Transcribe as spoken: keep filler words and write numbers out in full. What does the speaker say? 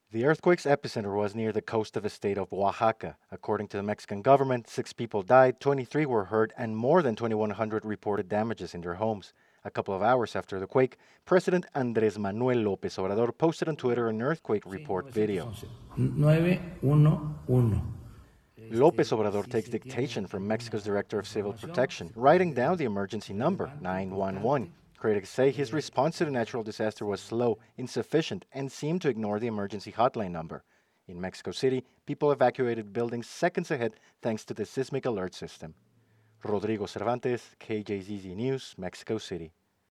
The earthquake's epicenter was near the coast of the state of Oaxaca. According to the Mexican government, six people died, twenty-three were hurt, and more than twenty-one hundred reported damages in their homes. A couple of hours after the quake, President Andrés Manuel López Obrador posted on Twitter an earthquake Sí, report video. nueve uno uno. López Obrador takes dictation from Mexico's Director of Civil Protection, writing down the emergency number, nine one one. Critics say his response to the natural disaster was slow, insufficient, and seemed to ignore the emergency hotline number. In Mexico City, people evacuated buildings seconds ahead thanks to the seismic alert system. Rodrigo Cervantes, K J Z Z News, Mexico City.